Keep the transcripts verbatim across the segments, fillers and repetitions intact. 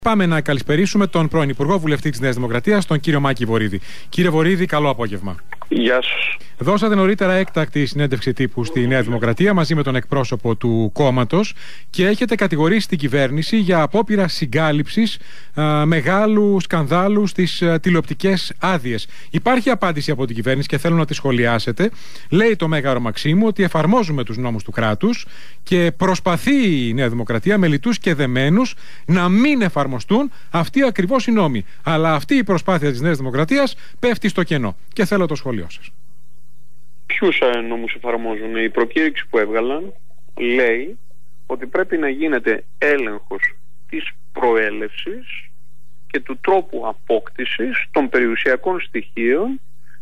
Πάμε να καλησπερίσουμε τον πρώην Υπουργό Βουλευτή της Νέας Δημοκρατίας, τον κύριο Μάκη Βορίδη. Κύριε Βορίδη, καλό απόγευμα. Γεια σας. Δώσατε νωρίτερα έκτακτη συνέντευξη τύπου στη Νέα Δημοκρατία μαζί με τον εκπρόσωπο του κόμματος και έχετε κατηγορήσει την κυβέρνηση για απόπειρα συγκάλυψης α, μεγάλου σκανδάλου στις α, τηλεοπτικές άδειες. Υπάρχει απάντηση από την κυβέρνηση και θέλω να τη σχολιάσετε. Λέει το Μέγαρο Μαξίμου ότι εφαρμόζουμε τους νόμους του κράτους και προσπαθεί η Νέα Δημοκρατία με λιτούς και δεμένους να μην εφαρμοστούν αυτοί ακριβώς οι νόμοι. Αλλά αυτή η προσπάθεια της Νέας Δημοκρατίας πέφτει στο κενό. Και θέλω το σχόλιο σας. Ποιους νόμους εφαρμόζουν? Η προκήρυξη που έβγαλαν λέει ότι πρέπει να γίνεται έλεγχος της προέλευσης και του τρόπου απόκτησης των περιουσιακών στοιχείων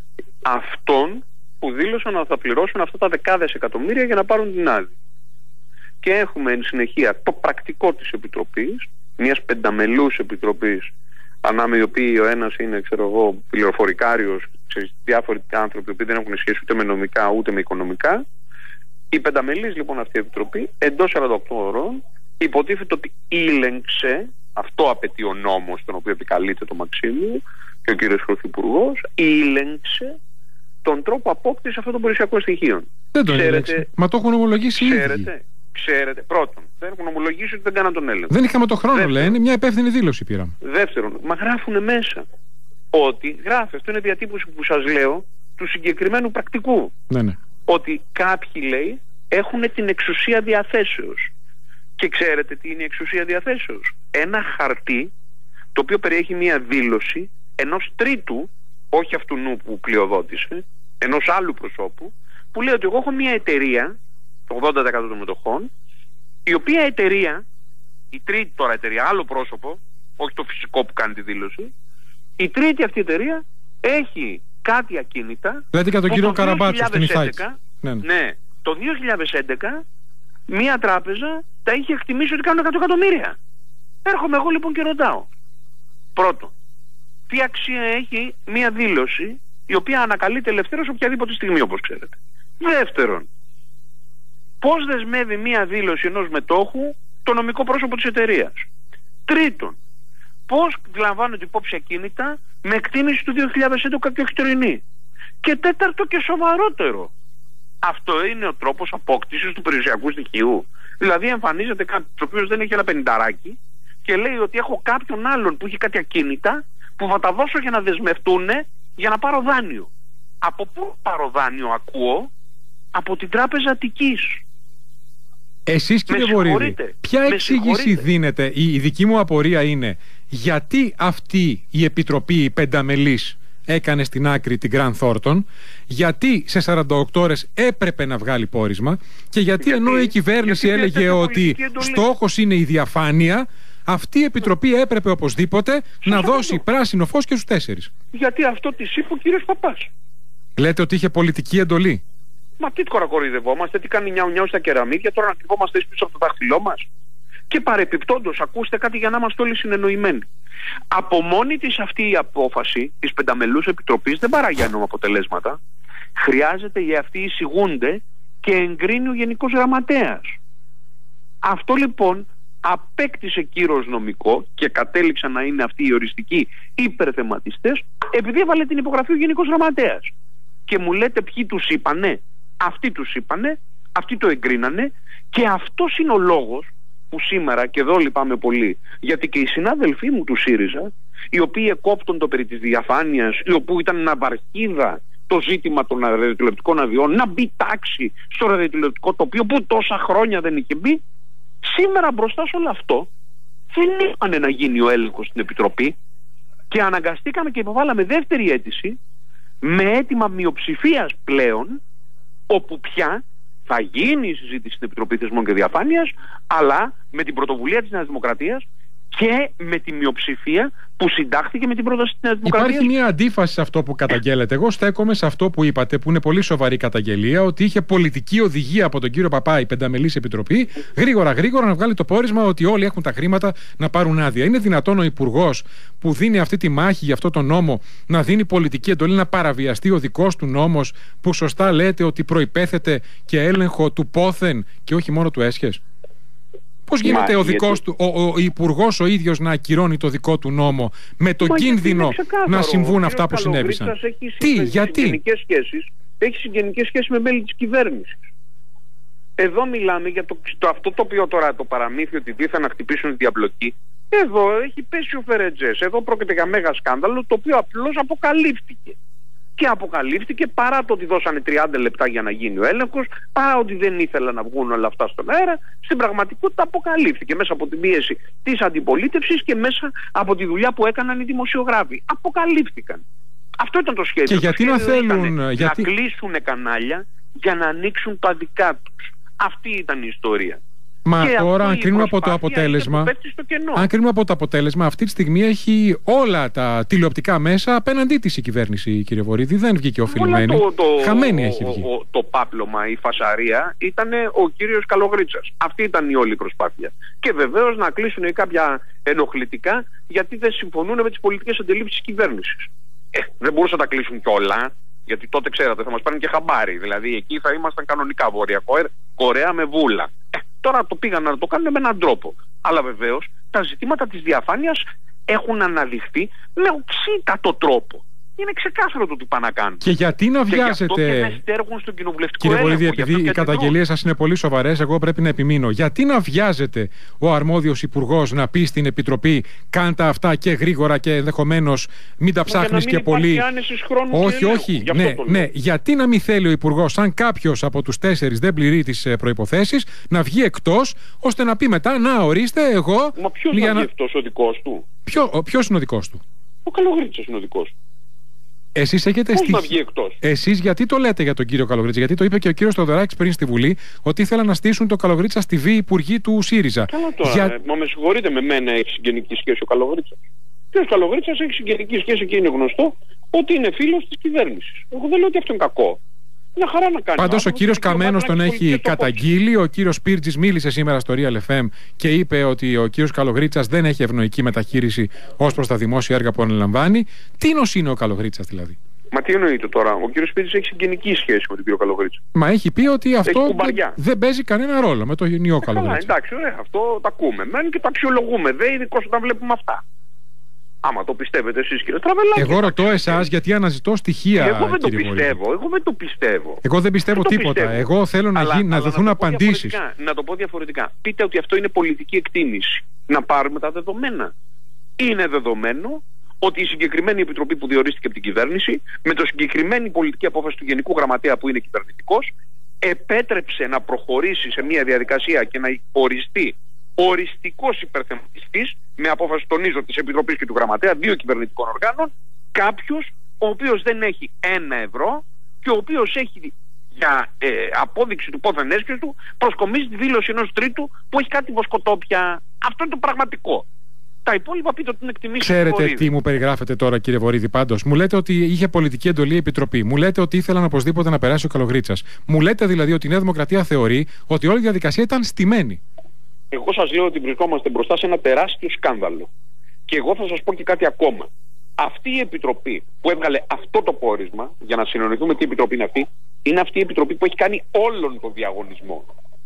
αυτών που δήλωσαν ότι θα πληρώσουν αυτά τα δεκάδες εκατομμύρια για να πάρουν την άδεια. Και έχουμε εν συνεχεία το πρακτικό της Επιτροπής, μιας πενταμελούς επιτροπής, ανάμεσα οι οποίοι ο ένας είναι, ξέρω εγώ, πληροφορικάριος, διάφοροι άνθρωποι που δεν έχουν σχέση ούτε με νομικά ούτε με οικονομικά. Η πενταμελής λοιπόν αυτή η επιτροπή εντός σαράντα οκτώ ώρων υποτίθεται ότι ήλεγξε, αυτό απαιτεί ο νόμος τον οποίο επικαλείται το Μαξίμου και ο κύριος Πρωθυπουργός, ήλεγξε τον τρόπο απόκτησης αυτών των περιουσιακών στοιχείων. Δεν το ήλεγξε. Μα το έχουν ομολογήσει ήδη. Ξέρετε, ξέρετε, πρώτον, δεν έχουν ομολογήσει ότι δεν κάναν τον έλεγχο. Δεν είχαμε το χρόνο, δεύτερον, λένε, μια υπεύθυνη δήλωση πήραμε. Δεύτερον, μα γράφουν μέσα ότι γράφει, αυτό είναι διατύπωση που σας λέω, του συγκεκριμένου πρακτικού. Ναι, ναι. Ότι κάποιοι, λέει, έχουν την εξουσία διαθέσεως. Και ξέρετε τι είναι η εξουσία διαθέσεως? Ένα χαρτί το οποίο περιέχει μια δήλωση ενός τρίτου, όχι αυτού νου που πλειοδότησε, ενός άλλου προσώπου, που λέει ότι εγώ έχω μια εταιρεία, το ογδόντα τοις εκατό των μετοχών, η οποία εταιρεία, η τρίτη τώρα εταιρεία, άλλο πρόσωπο, όχι το φυσικό που κάνει τη δήλωση, η τρίτη αυτή εταιρεία έχει κάτι ακίνητα. Δηλαδή κατά τον κύριο Καραμπάτσο στην Ιθάκη. Ναι, ναι. ναι, το δύο χιλιάδες έντεκα μία τράπεζα τα είχε εκτιμήσει ότι κάνουν εκατό εκατομμύρια. Έρχομαι εγώ λοιπόν και ρωτάω. Πρώτον, τι αξία έχει μία δήλωση η οποία ανακαλείται ελευθέρως οποιαδήποτε στιγμή, όπως ξέρετε? Δεύτερον, πώς δεσμεύει μία δήλωση ενός μετόχου το νομικό πρόσωπο της εταιρείας? Τρίτον, πώς λαμβάνονται υπόψη ακίνητα με εκτίμηση του δύο χιλιάδες έντεκα και όχι τωρινή? Και τέταρτο και σοβαρότερο, αυτό είναι ο τρόπος απόκτησης του περιουσιακού στοιχείου? Δηλαδή εμφανίζεται κάποιος ο οποίος δεν έχει ένα πενηνταράκι και λέει ότι έχω κάποιον άλλον που έχει κάτι ακίνητα που θα τα δώσω για να δεσμευτούν για να πάρω δάνειο. Από πού πάρω δάνειο ακούω? Από την Τράπεζα Αττικής. Εσείς κύριε Βορίδη, ποια εξήγηση δίνετε? Η, η δική μου απορία είναι γιατί αυτή η επιτροπή, η πενταμελής, έκανε στην άκρη την Grant Thornton, γιατί σε σαράντα οκτώ ώρες έπρεπε να βγάλει πόρισμα και γιατί, γιατί ενώ η κυβέρνηση γιατί έλεγε ότι στόχος είναι η διαφάνεια, αυτή η επιτροπή έπρεπε οπωσδήποτε Σας να αυτό δώσει πράσινο φως και στους τέσσερις. Γιατί αυτό της είπε ο κύριος Παπάς. Λέτε ότι είχε πολιτική εντολή? Μα τι τώρα κοροϊδευόμαστε, τι κάνει νιάου νιάου στα κεραμίδια, τώρα να κρυβόμαστε πίσω από το δάχτυλό μας? Και παρεπιπτόντως, ακούστε κάτι για να είμαστε όλοι συνεννοημένοι. Από μόνη της αυτή η απόφαση της πενταμελούς επιτροπής δεν παράγει νόμιμα αποτελέσματα. Χρειάζεται οι αυτοί εισηγούνται και εγκρίνει ο Γενικός Γραμματέας. Αυτό λοιπόν απέκτησε κύρος νομικό και κατέληξαν να είναι αυτοί οι οριστικοί υπερθεματιστές επειδή έβαλε την υπογραφή ο Γενικός Γραμματέας. Και μου λέτε ποιοι τους είπανε? Αυτοί τους είπανε, αυτοί το εγκρίνανε και αυτός είναι ο λόγος που σήμερα, και εδώ λυπάμαι πολύ, γιατί και οι συνάδελφοί μου του ΣΥΡΙΖΑ, οι οποίοι εκόπτουν το περί της διαφάνειας, οι οποίοι ήταν ναυαρχίδα το ζήτημα των ραδιοτηλεοπτικών αδειών, να μπει τάξη στο ραδιοτηλεοπτικό τοπίο που τόσα χρόνια δεν είχε μπει, σήμερα μπροστά σε όλο αυτό δεν είπανε να γίνει ο έλεγχος στην Επιτροπή και αναγκαστήκαμε και υποβάλαμε δεύτερη αίτηση με αίτημα μειοψηφίας πλέον, όπου πια θα γίνει η συζήτηση στην Επιτροπή Θεσμών και Διαφάνειας, αλλά με την πρωτοβουλία της Νέας Δημοκρατίας και με τη μειοψηφία που συντάχθηκε με την πρόταση της Νέας Δημοκρατίας. Υπάρχει μια αντίφαση σε αυτό που καταγγέλλετε. Εγώ στέκομαι σε αυτό που είπατε, που είναι πολύ σοβαρή καταγγελία, ότι είχε πολιτική οδηγία από τον κύριο Παπά η πενταμελής επιτροπή, γρήγορα γρήγορα να βγάλει το πόρισμα ότι όλοι έχουν τα χρήματα να πάρουν άδεια. Είναι δυνατόν ο υπουργός που δίνει αυτή τη μάχη για αυτό το νόμο να δίνει πολιτική εντολή να παραβιαστεί ο δικός του νόμος, που σωστά λέτε ότι προϋπέθεται και έλεγχο του πόθεν και όχι μόνο του έσχες? Πώς γίνεται Μα, ο δικός γιατί... του, ο, ο υπουργός ο ίδιος να ακυρώνει το δικό του νόμο με το Μα, κίνδυνο να συμβούν αυτά που συνέβησαν? Τι, γιατί? Συγγενικές σχέσεις, έχει συγγενικές σχέσεις με μέλη της κυβέρνησης. Εδώ μιλάμε για το, το, αυτό το οποίο τώρα το παραμύθι ότι δίθεν να χτυπήσουν τη διαπλοκή. Εδώ έχει πέσει ο Φερετζές. Εδώ πρόκειται για μέγα σκάνδαλο το οποίο απλώς αποκαλύφθηκε. Και αποκαλύφθηκε παρά το ότι δώσανε τριάντα λεπτά για να γίνει ο έλεγχος, παρά ότι δεν ήθελαν να βγουν όλα αυτά στον αέρα. Στην πραγματικότητα αποκαλύφθηκε μέσα από την πίεση της αντιπολίτευσης και μέσα από τη δουλειά που έκαναν οι δημοσιογράφοι. Αποκαλύφθηκαν. Αυτό ήταν το σχέδιο. Και γιατί το να θέλουν γιατί... να κλείσουν κανάλια για να ανοίξουν τα δικά τους. Αυτή ήταν η ιστορία. Μα και τώρα, αν κρίνουμε από το αποτέλεσμα, αν κρίνουμε από το αποτέλεσμα, αυτή τη στιγμή έχει όλα τα τηλεοπτικά μέσα απέναντί της η κυβέρνηση, κύριε Βορίδη. Δεν βγήκε οφειλημένη. Το, το, Χαμένη έχει βγει. Το, το πάπλωμα, η φασαρία ήταν ο κύριος Καλογρίτσας. Αυτή ήταν η όλη προσπάθεια. Και βεβαίως να κλείσουν κάποια ενοχλητικά γιατί δεν συμφωνούν με τις πολιτικές αντιλήψεις της κυβέρνησης. Ε, δεν μπορούσαν να τα κλείσουν κιόλα. Γιατί τότε ξέρατε θα μας πάρουν και χαμπάρι. Δηλαδή εκεί θα ήμασταν κανονικά Βόρεια Κορέα με βούλα. Ε, τώρα το πήγαν να το κάνουν με έναν τρόπο. Αλλά βεβαίως τα ζητήματα της διαφάνειας έχουν αναδειχθεί με οξύτατο τρόπο. Είναι ξεκάθαρο το τι πάνε να κάνουν. Και γιατί να βιάζετε. Και γι' αυτό και δεν στέργουν στον κοινοβουλευτικό Κύριε Βορίδη, έλεγχο. επειδή οι καταγγελίες σας είναι πολύ σοβαρές, εγώ πρέπει να επιμείνω. Γιατί να βιάζετε ο αρμόδιος υπουργός να πει στην Επιτροπή κάντε αυτά και γρήγορα και ενδεχομένως μην τα ψάχνεις και πολύ. Όχι, όχι. Ναι, ναι. Γιατί να μην θέλει ο υπουργός, αν κάποιος από τους τέσσερις δεν πληρεί τις προϋποθέσεις, να βγει εκτός ώστε να πει μετά να ορίστε εγώ. Μα ποιος να βγει εκτός, ο δικός του? Ποιος είναι ο δικός του? Ο Καλογρίτσας είναι ο δικός του. Εσείς έχετε στοιχεία. Εσείς γιατί το λέτε για τον κύριο Καλογρίτσα? Γιατί το είπε και ο κύριος Θεοδωράκης πριν στη Βουλή, ότι ήθελαν να στήσουν τον Καλογρίτσα στη βή υπουργή του ΣΥΡΙΖΑ. Καλά τώρα. Για... Ε, μα με συγχωρείτε, με μένα έχει συγγενική σχέση ο Καλογρίτσας. Ο κύριος Καλογρίτσας έχει συγγενική σχέση και είναι γνωστό ότι είναι φίλος της κυβέρνησης. Εγώ δεν λέω ότι αυτό είναι κακό. Μια χαρά να κάνει. Πάντως ο κύριος Καμένος τον έχει καταγγείλει. Ο κύριος Πίρτζης μίλησε σήμερα στο Real εφ εμ και είπε ότι ο κύριος Καλογρίτσας δεν έχει ευνοϊκή μεταχείριση ως προς τα δημόσια έργα που αναλαμβάνει. Τίνος είναι ο Καλογρίτσας δηλαδή? Μα τι εννοείται τώρα? Ο κύριος Πίρτζης έχει συγγενική σχέση με τον κύριο Καλογρίτσα. Μα έχει πει ότι αυτό δεν, δεν παίζει κανένα ρόλο με τον ιό Καλογρίτσα. Καλά, εντάξει, ωραία, αυτό το ακούμε. Μένει και το αξιολογούμε. Δεν ειδικώς όταν βλέπουμε αυτά. Άμα το πιστεύετε εσείς, κύριε Στραβελάκη. Εγώ ρωτώ εσάς γιατί αναζητώ στοιχεία. Εγώ δεν το πιστεύω. Βορίδη. Εγώ δεν το πιστεύω. Εγώ δεν πιστεύω δεν τίποτα. Πιστεύω. Εγώ θέλω να, αλλά, γι... να αλλά δοθούν απαντήσεις. Να το πω διαφορετικά. Πείτε ότι αυτό είναι πολιτική εκτίμηση. Να πάρουμε τα δεδομένα. Είναι δεδομένο ότι η συγκεκριμένη επιτροπή που διορίστηκε από την κυβέρνηση, με το συγκεκριμένη πολιτική απόφαση του Γενικού Γραμματέα που είναι κυβερνητικός, επέτρεψε να προχωρήσει σε μια διαδικασία και να οριστεί οριστικός υπερθεματιστής, με απόφαση, τονίζω, της Επιτροπής και του Γραμματέα, δύο κυβερνητικών οργάνων, κάποιος ο οποίος δεν έχει ένα ευρώ και ο οποίος έχει για ε, απόδειξη του πόθεν έσχεσου του προσκομίσει τη δήλωση ενός τρίτου που έχει κάτι βοσκοτόπια. Αυτό είναι το πραγματικό. Τα υπόλοιπα πείτε ότι είναι εκτιμήσεις. Ξέρετε τι μου περιγράφετε τώρα, κύριε Βορίδη, πάντως? Μου λέτε ότι είχε πολιτική εντολή η Επιτροπή. Μου λέτε ότι ήθελαν οπωσδήποτε να περάσει ο Καλογρίτσας. Μου λέτε δηλαδή ότι η Νέα Δημοκρατία θεωρεί ότι όλη η διαδικασία ήταν στημένη. Εγώ σας λέω ότι βρισκόμαστε μπροστά σε ένα τεράστιο σκάνδαλο. Και εγώ θα σας πω και κάτι ακόμα. Αυτή η επιτροπή που έβγαλε αυτό το πόρισμα, για να συνεννοηθούμε τι επιτροπή είναι αυτή, είναι αυτή η επιτροπή που έχει κάνει όλον τον διαγωνισμό.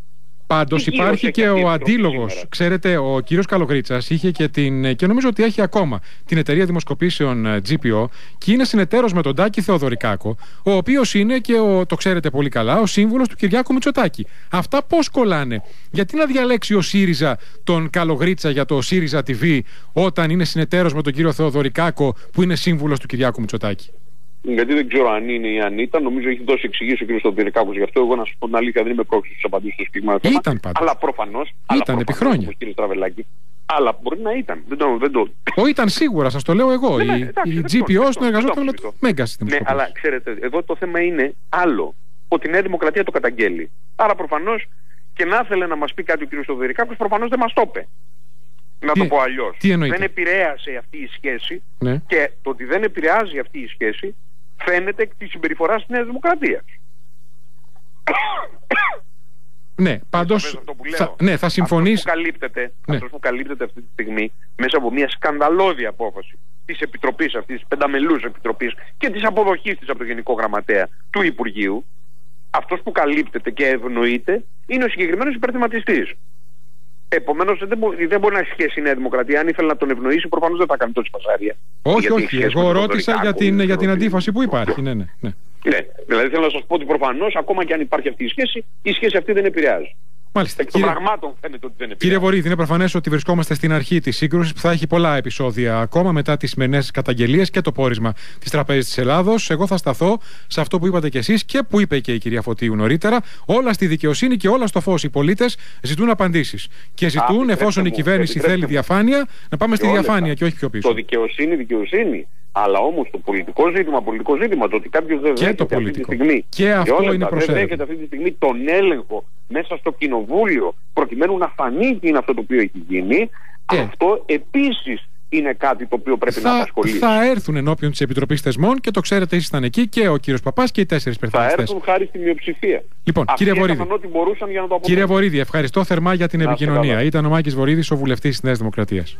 Πάντως υπάρχει και ο αντίλογος. Ξέρετε, ο κύριος Καλογρίτσας είχε και την, και νομίζω ότι έχει ακόμα, την εταιρεία δημοσκοπήσεων τζι πι ο και είναι συνεταίρος με τον Τάκη Θεοδωρικάκο, ο οποίος είναι και, ο, το ξέρετε πολύ καλά, ο σύμβουλος του Κυριάκου Μητσοτάκη. Αυτά πώς κολλάνε? Γιατί να διαλέξει ο ΣΥΡΙΖΑ τον Καλογρίτσα για το ΣΥΡΙΖΑ τι βι όταν είναι συνεταίρος με τον κύριο Θεοδωρικάκο που είναι σύμβουλος του Κυριάκου Μητσοτάκη? Γιατί δεν ξέρω αν είναι ή αν ήταν. Νομίζω έχει δώσει εξηγήσεις ο κ. Στομπυρικάκος γι' αυτό. Εγώ να σου πω την αλήθεια, δεν είμαι πρόκειται στους απαντήσεις στο συγκεκριμένο θέμα. Ήταν πάντως. Αλλά προφανώς. Ήταν επί χρόνια. Κ. Στραβελάκη. Αλλά μπορεί να ήταν. Δεν το. Δεν το... Ο ήταν σίγουρα, σας το λέω εγώ. Ναι, ναι, εντάξει, η τζι πι ο συνεργαζόταν με το Μέγκα Σύστημα. Ναι, αλλά ξέρετε, εδώ το θέμα είναι άλλο. Ότι η Νέα Δημοκρατία το καταγγέλει. Άρα προφανώς και να ήθελε να μας πει κάτι ο κ. Στομπυρικάκος, προφανώς δεν μας το είπε. Να τι, το πω αλλιώς. Δεν επηρέασε αυτή η σχέση. Ναι. Και το ότι δεν επηρεάζει αυτή η σχέση φαίνεται εκ της συμπεριφοράς της Νέας Δημοκρατίας. Ναι, πάντως θα, ναι, θα συμφωνείς. Αυτό που καλύπτεται, ναι. αυτός που καλύπτεται αυτή τη στιγμή μέσα από μια σκανδαλώδη απόφαση της Επιτροπής αυτής, της πενταμελούς Επιτροπής και της αποδοχής της από το Γενικό Γραμματέα του Υπουργείου, αυτός που καλύπτεται και ευνοείται είναι ο συγκεκριμένος υπερθεματιστής. Επομένως δεν, μπο, δεν μπορεί να έχει σχέση η Νέα Δημοκρατία. Αν ήθελε να τον ευνοήσει, προφανώς δεν θα κάνει τόση φασάρια. Όχι, όχι. Εγώ ρώτησα για την, για την αντίφαση που υπάρχει. Ναι, ναι, ναι. Ναι, δηλαδή θέλω να σας πω ότι προφανώς ακόμα και αν υπάρχει αυτή η σχέση, η σχέση αυτή δεν επηρεάζει. Μάλιστα. Εκ των κύριε... πραγμάτων φαίνεται ότι δεν επηρεάζει. Κύριε Βορίδη, είναι προφανές ότι βρισκόμαστε στην αρχή της σύγκρουσης που θα έχει πολλά επεισόδια ακόμα μετά τις σημερινές καταγγελίες και το πόρισμα της Τραπέζης της Ελλάδος. Εγώ θα σταθώ σε αυτό που είπατε κι εσείς και που είπε και η κυρία Φωτίου νωρίτερα. Όλα στη δικαιοσύνη και όλα στο φως. Οι πολίτες ζητούν απαντήσεις. Και ζητούν, Α, εφόσον μου, η κυβέρνηση θέλει μου. διαφάνεια, να πάμε στη διαφάνεια και όχι πιο πίσω. Το δικαιοσύνη, δικαιοσύνη. Αλλά όμως το πολιτικό ζήτημα, πολιτικό ζήτημα, το ότι κάποιος δεν δέχεται αυτή τη στιγμή, και αυτό είναι δεν δέχεται αυτή τη στιγμή τον έλεγχο μέσα στο κοινοβούλιο, προκειμένου να φανεί τι είναι αυτό το οποίο έχει γίνει, ε. αυτό επίσης είναι κάτι το οποίο πρέπει θα, να απασχολήσει. Θα έρθουν ενώπιον της Επιτροπής Θεσμών και το ξέρετε, ήσασταν εκεί και ο κύριος Παπάς και οι τέσσερις υπερθυμιστές. Θα έρθουν χάρη στη μειοψηφία. Λοιπόν, Αυτοί κύριε Βορίδη, ό,τι μπορούσαν για να το κύριε Βορίδη, ευχαριστώ θερμά για την να επικοινωνία. Ήταν ο Μάκης Βορίδης, ο βουλευτής της Νέας Δημοκρατίας.